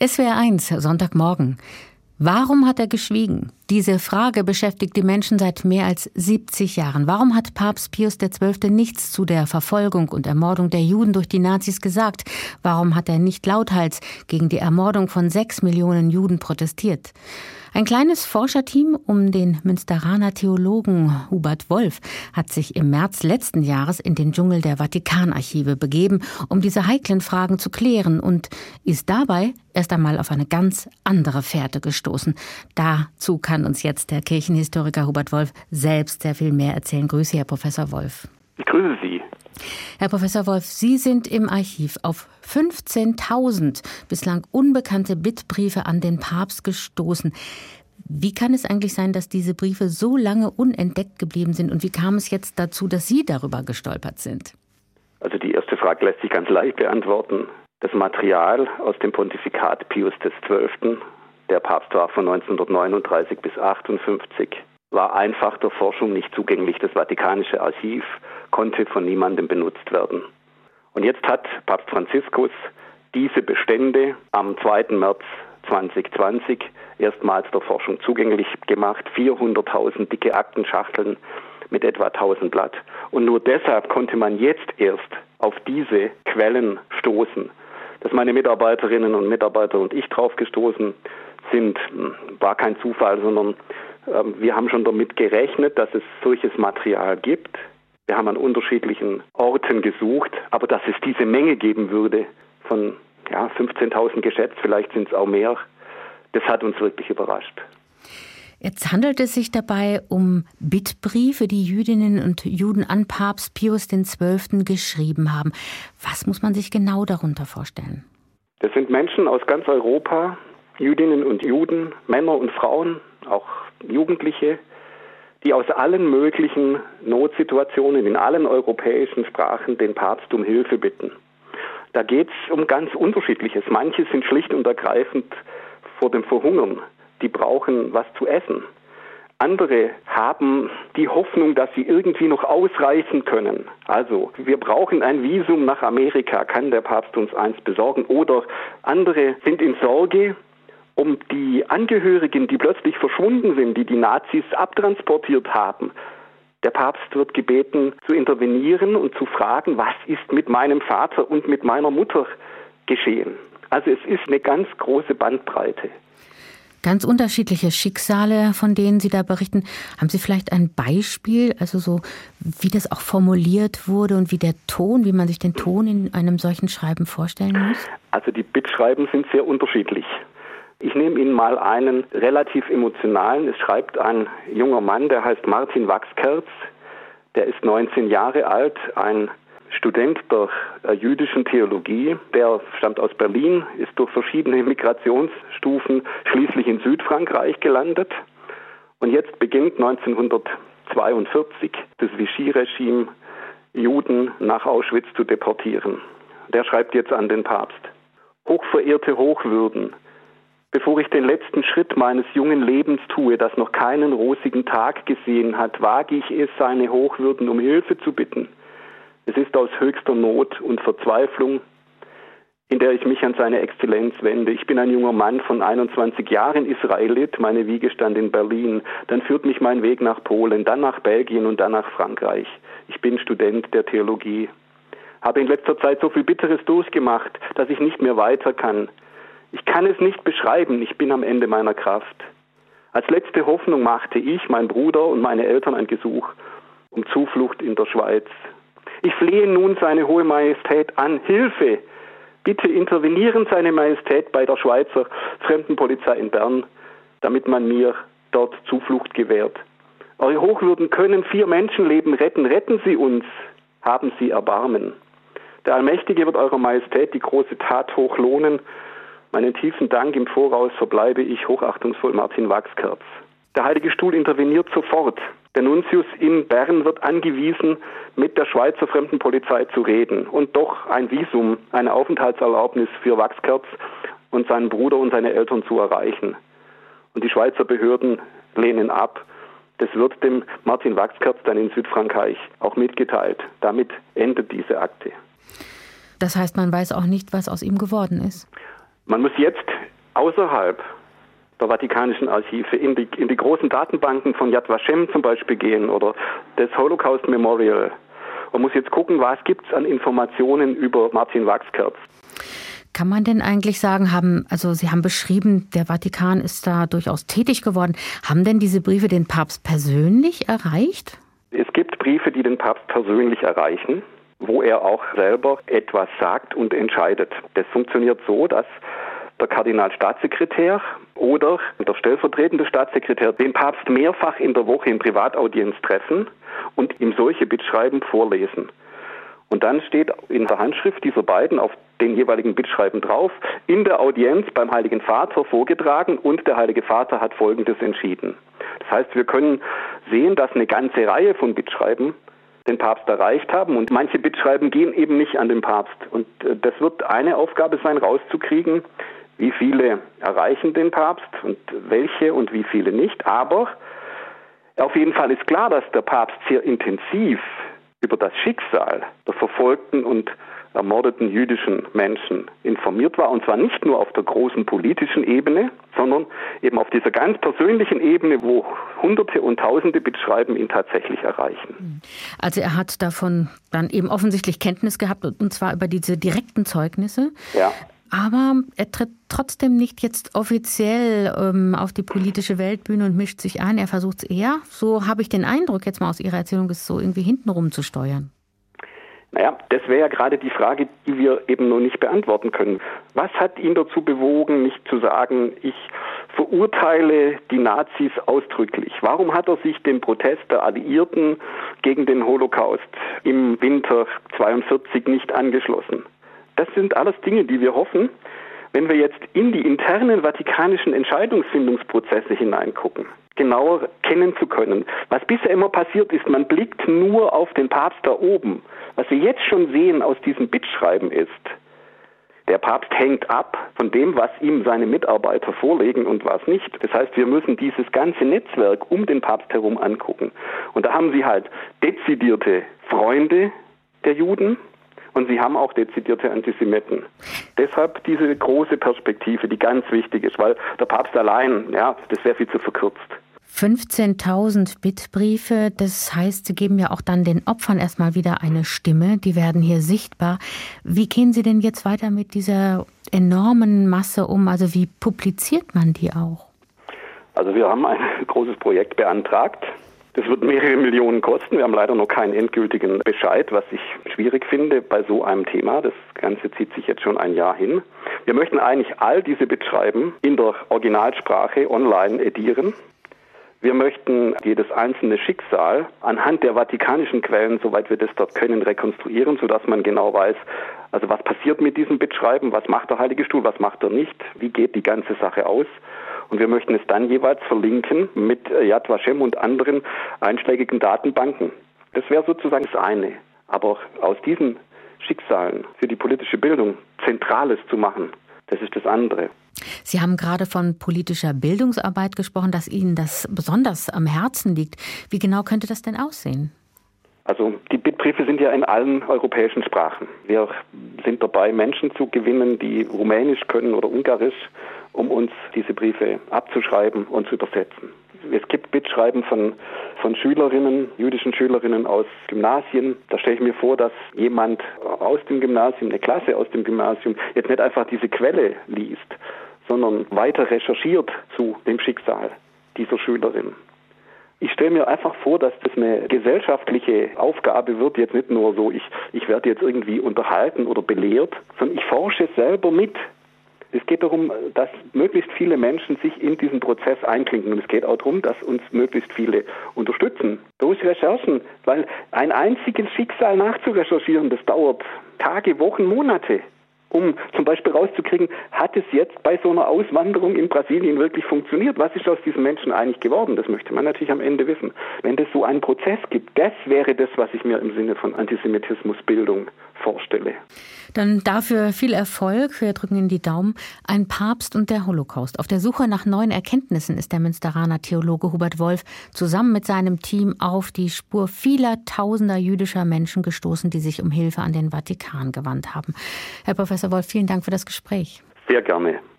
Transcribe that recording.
SWR 1, Sonntagmorgen. Warum hat er geschwiegen? Diese Frage beschäftigt die Menschen seit mehr als 70 Jahren. Warum hat Papst Pius XII. Nichts zu der Verfolgung und Ermordung der Juden durch die Nazis gesagt? Warum hat er nicht lauthals gegen die Ermordung von 6 Millionen Juden protestiert? Ein kleines Forscherteam um den Münsteraner Theologen Hubert Wolf hat sich im März letzten Jahres in den Dschungel der Vatikanarchive begeben, um diese heiklen Fragen zu klären, und ist dabei erst einmal auf eine ganz andere Fährte gestoßen. Dazu kann uns jetzt der Kirchenhistoriker Hubert Wolf selbst sehr viel mehr erzählen. Grüße, Herr Professor Wolf. Ich grüße Sie. Herr Professor Wolf, Sie sind im Archiv auf 15.000 bislang unbekannte Bittbriefe an den Papst gestoßen. Wie kann es eigentlich sein, dass diese Briefe so lange unentdeckt geblieben sind, und wie kam es jetzt dazu, dass Sie darüber gestolpert sind? Also die erste Frage lässt sich ganz leicht beantworten. Das Material aus dem Pontifikat Pius XII., der Papst war von 1939 bis 1958, war einfach der Forschung nicht zugänglich. Das Vatikanische Archiv konnte von niemandem benutzt werden. Und jetzt hat Papst Franziskus diese Bestände am 2. März 2020 erstmals der Forschung zugänglich gemacht. 400.000 dicke Aktenschachteln mit etwa 1000 Blatt. Und nur deshalb konnte man jetzt erst auf diese Quellen stoßen. Dass meine Mitarbeiterinnen und Mitarbeiter und ich drauf gestoßen sind, war kein Zufall, sondern wir haben schon damit gerechnet, dass es solches Material gibt. Wir haben an unterschiedlichen Orten gesucht, aber dass es diese Menge geben würde von 15.000 geschätzt, vielleicht sind es auch mehr, das hat uns wirklich überrascht. Jetzt handelt es sich dabei um Bittbriefe, die Jüdinnen und Juden an Papst Pius XII. Geschrieben haben. Was muss man sich genau darunter vorstellen? Das sind Menschen aus ganz Europa, Jüdinnen und Juden, Männer und Frauen, auch Jugendliche, die aus allen möglichen Notsituationen in allen europäischen Sprachen den Papst um Hilfe bitten. Da geht es um ganz Unterschiedliches. Manche sind schlicht und ergreifend vor dem Verhungern. Die brauchen was zu essen. Andere haben die Hoffnung, dass sie irgendwie noch ausreisen können. Also, wir brauchen ein Visum nach Amerika. Kann der Papst uns eins besorgen? Oder andere sind in Sorge um die Angehörigen, die plötzlich verschwunden sind, die Nazis abtransportiert haben. Der Papst wird gebeten, zu intervenieren und zu fragen, was ist mit meinem Vater und mit meiner Mutter geschehen. Also es ist eine ganz große Bandbreite. Ganz unterschiedliche Schicksale, von denen Sie da berichten. Haben Sie vielleicht ein Beispiel, also so, wie das auch formuliert wurde und wie man sich den Ton in einem solchen Schreiben vorstellen muss? Also die Bittschreiben sind sehr unterschiedlich. Ich nehme Ihnen mal einen relativ emotionalen. Es schreibt ein junger Mann, der heißt Martin Wachskerz. Der ist 19 Jahre alt, ein Student der jüdischen Theologie. Der stammt aus Berlin, ist durch verschiedene Migrationsstufen schließlich in Südfrankreich gelandet. Und jetzt beginnt 1942 das Vichy-Regime, Juden nach Auschwitz zu deportieren. Der schreibt jetzt an den Papst: Hochverehrte Hochwürden, bevor ich den letzten Schritt meines jungen Lebens tue, das noch keinen rosigen Tag gesehen hat, wage ich es, seine Hochwürden um Hilfe zu bitten. Es ist aus höchster Not und Verzweiflung, in der ich mich an seine Exzellenz wende. Ich bin ein junger Mann von 21 Jahren, Israelit, meine Wiege stand in Berlin. Dann führt mich mein Weg nach Polen, dann nach Belgien und dann nach Frankreich. Ich bin Student der Theologie. Habe in letzter Zeit so viel Bitteres durchgemacht, dass ich nicht mehr weiter kann. Ich kann es nicht beschreiben, ich bin am Ende meiner Kraft. Als letzte Hoffnung machte ich, mein Bruder und meine Eltern ein Gesuch um Zuflucht in der Schweiz. Ich flehe nun seine Hohe Majestät an, Hilfe! Bitte intervenieren seine Majestät bei der Schweizer Fremdenpolizei in Bern, damit man mir dort Zuflucht gewährt. Eure Hochwürden können 4 Menschenleben retten, retten Sie uns, haben Sie Erbarmen. Der Allmächtige wird Eurer Majestät die große Tat hoch lohnen. Meinen tiefen Dank im Voraus verbleibe ich hochachtungsvoll Martin Wachskerz. Der Heilige Stuhl interveniert sofort. Der Nuntius in Bern wird angewiesen, mit der Schweizer Fremdenpolizei zu reden und doch ein Visum, eine Aufenthaltserlaubnis für Wachskerz und seinen Bruder und seine Eltern zu erreichen. Und die Schweizer Behörden lehnen ab. Das wird dem Martin Wachskerz dann in Südfrankreich auch mitgeteilt. Damit endet diese Akte. Das heißt, man weiß auch nicht, was aus ihm geworden ist? Man muss jetzt außerhalb der Vatikanischen Archive in die großen Datenbanken von Yad Vashem zum Beispiel gehen oder des Holocaust Memorial. Man muss jetzt gucken, was gibt es an Informationen über Martin Wachskerz. Kann man denn eigentlich sagen, Sie haben beschrieben, der Vatikan ist da durchaus tätig geworden. Haben denn diese Briefe den Papst persönlich erreicht? Es gibt Briefe, die den Papst persönlich erreichen, wo er auch selber etwas sagt und entscheidet. Das funktioniert so, dass der Kardinalstaatssekretär oder der stellvertretende Staatssekretär den Papst mehrfach in der Woche in Privataudienz treffen und ihm solche Bittschreiben vorlesen. Und dann steht in der Handschrift dieser beiden auf den jeweiligen Bittschreiben drauf, in der Audienz beim Heiligen Vater vorgetragen und der Heilige Vater hat Folgendes entschieden. Das heißt, wir können sehen, dass eine ganze Reihe von Bittschreiben den Papst erreicht haben und manche Bittschreiben gehen eben nicht an den Papst. Und das wird eine Aufgabe sein, rauszukriegen, wie viele erreichen den Papst und welche und wie viele nicht. Aber auf jeden Fall ist klar, dass der Papst sehr intensiv über das Schicksal der verfolgten und ermordeten jüdischen Menschen informiert war. Und zwar nicht nur auf der großen politischen Ebene, sondern eben auf dieser ganz persönlichen Ebene, wo Hunderte und Tausende Bittschreiben ihn tatsächlich erreichen. Also er hat davon dann eben offensichtlich Kenntnis gehabt, und zwar über diese direkten Zeugnisse. Ja. Aber er tritt trotzdem nicht jetzt offiziell auf die politische Weltbühne und mischt sich ein. Er versucht es eher, so habe ich den Eindruck jetzt mal aus Ihrer Erzählung, es so irgendwie hintenrum zu steuern. Naja, das wäre ja gerade die Frage, die wir eben noch nicht beantworten können. Was hat ihn dazu bewogen, nicht zu sagen, ich verurteile die Nazis ausdrücklich? Warum hat er sich dem Protest der Alliierten gegen den Holocaust im Winter 1942 nicht angeschlossen? Das sind alles Dinge, die wir hoffen, wenn wir jetzt in die internen vatikanischen Entscheidungsfindungsprozesse hineingucken, genauer kennen zu können. Was bisher immer passiert ist, man blickt nur auf den Papst da oben. Was wir jetzt schon sehen aus diesem Bittschreiben ist, der Papst hängt ab von dem, was ihm seine Mitarbeiter vorlegen und was nicht. Das heißt, wir müssen dieses ganze Netzwerk um den Papst herum angucken. Und da haben Sie halt dezidierte Freunde der Juden, und sie haben auch dezidierte Antisemiten. Deshalb diese große Perspektive, die ganz wichtig ist, weil der Papst allein, ja, das wäre viel zu verkürzt. 15.000 Bittbriefe, das heißt, Sie geben ja auch dann den Opfern erstmal wieder eine Stimme, die werden hier sichtbar. Wie gehen Sie denn jetzt weiter mit dieser enormen Masse um? Also wie publiziert man die auch? Also wir haben ein großes Projekt beantragt. Das wird mehrere Millionen kosten. Wir haben leider noch keinen endgültigen Bescheid, was ich schwierig finde bei so einem Thema. Das Ganze zieht sich jetzt schon ein Jahr hin. Wir möchten eigentlich all diese Bittschreiben in der Originalsprache online edieren. Wir möchten jedes einzelne Schicksal anhand der vatikanischen Quellen, soweit wir das dort können, rekonstruieren, sodass man genau weiß, also was passiert mit diesem Bittschreiben, was macht der Heilige Stuhl, was macht er nicht, wie geht die ganze Sache aus. Und wir möchten es dann jeweils verlinken mit Yad Vashem und anderen einschlägigen Datenbanken. Das wäre sozusagen das eine. Aber aus diesen Schicksalen für die politische Bildung Zentrales zu machen, das ist das andere. Sie haben gerade von politischer Bildungsarbeit gesprochen, dass Ihnen das besonders am Herzen liegt. Wie genau könnte das denn aussehen? Also die Bittbriefe sind ja in allen europäischen Sprachen. Wir sind dabei, Menschen zu gewinnen, die Rumänisch können oder Ungarisch, um uns diese Briefe abzuschreiben und zu übersetzen. Es gibt Bittschreiben von Schülerinnen, jüdischen Schülerinnen aus Gymnasien. Da stelle ich mir vor, dass jemand aus dem Gymnasium, eine Klasse aus dem Gymnasium, jetzt nicht einfach diese Quelle liest, sondern weiter recherchiert zu dem Schicksal dieser Schülerin. Ich stelle mir einfach vor, dass das eine gesellschaftliche Aufgabe wird, jetzt nicht nur so, ich werde jetzt irgendwie unterhalten oder belehrt, sondern ich forsche selber mit. Es geht darum, dass möglichst viele Menschen sich in diesen Prozess einklinken. Und es geht auch darum, dass uns möglichst viele unterstützen durch Recherchen. Weil ein einziges Schicksal nachzurecherchieren, das dauert Tage, Wochen, Monate, um zum Beispiel rauszukriegen, hat es jetzt bei so einer Auswanderung in Brasilien wirklich funktioniert? Was ist aus diesen Menschen eigentlich geworden? Das möchte man natürlich am Ende wissen. Wenn es so einen Prozess gibt, das wäre das, was ich mir im Sinne von Antisemitismusbildung vorstelle. Dann dafür viel Erfolg. Wir drücken Ihnen die Daumen. Ein Papst und der Holocaust. Auf der Suche nach neuen Erkenntnissen ist der Münsteraner Theologe Hubert Wolf zusammen mit seinem Team auf die Spur vieler tausender jüdischer Menschen gestoßen, die sich um Hilfe an den Vatikan gewandt haben. Herr Professor Wolf, vielen Dank für das Gespräch. Sehr gerne.